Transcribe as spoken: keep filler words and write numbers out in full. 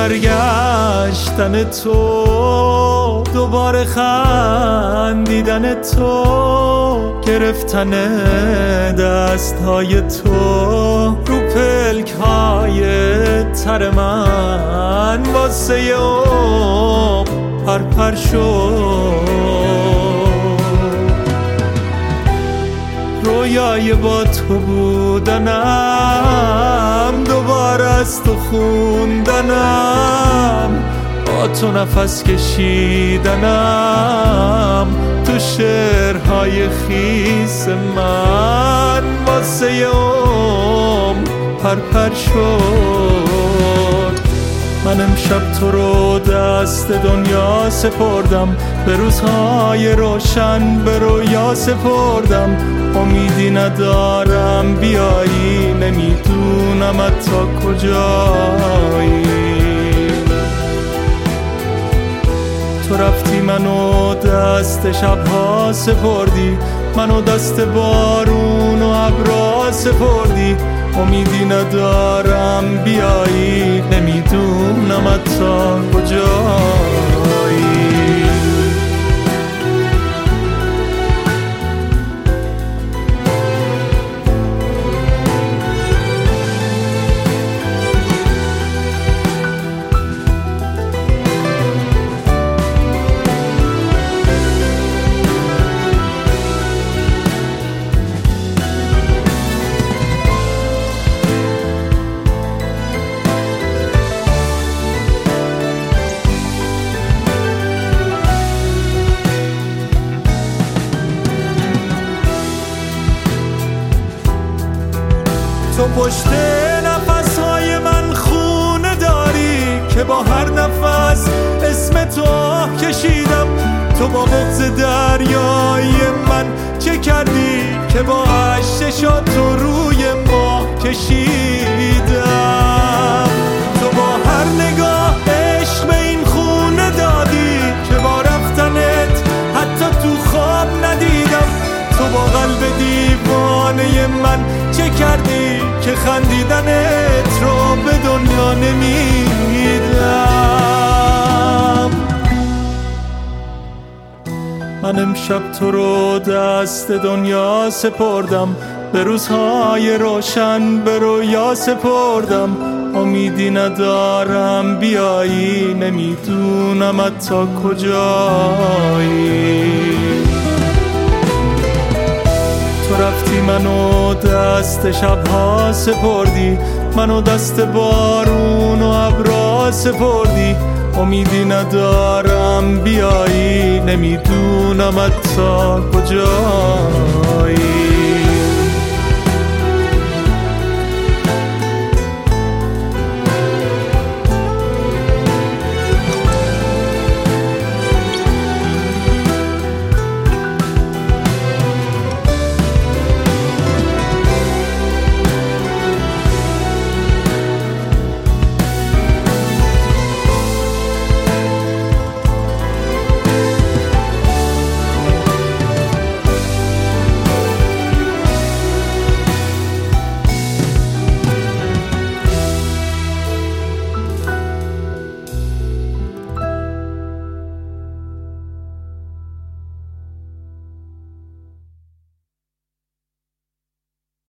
برگشتن تو، دوباره خندیدن تو، گرفتن دستهای تو رو پلک‌های تر من واسه عمر پرپر شد. رویای با تو بودنم، دوباره از تو خوندنم، با تو نفس کشیدنم، تو شعرهای خیس من واسه عمر پرپر شد. من امشب تو رو دست دنیا سپردم، به روزهای روشن به رویا سپردم. امیدی ندارم بیایی، نمیدونم تا کجایی. تو رفتی منو دست شبها سپردی، منو دست بارون و ابرا سپردی. امیدی ندارم بیایی، نمیدونم تا کجایی. تو پشت نفسهای من خونه داری که با هر نفس اسم تو کشیدم. تو با بغض دریای من چه کردی که با اشک تو روی ما کشیدم. تو با هر نگاه عشق به این خونه دادی که با رفتنت حتی تو خواب ندیدم. تو با قلب دیوانه من چه کردی که خندیدنت رو به دنیا نمیدم. من امشب تو رو دست دنیا سپردم، به روزهای روشن به رویا سپردم. امیدی ندارم بیایی، نمیدونم تا کجایی. تو رفتی منو دست شبها سپردی، منو دست بارون و ابرا سپردی. امیدی ندارم بیایی، نمیدونم تا کجایی.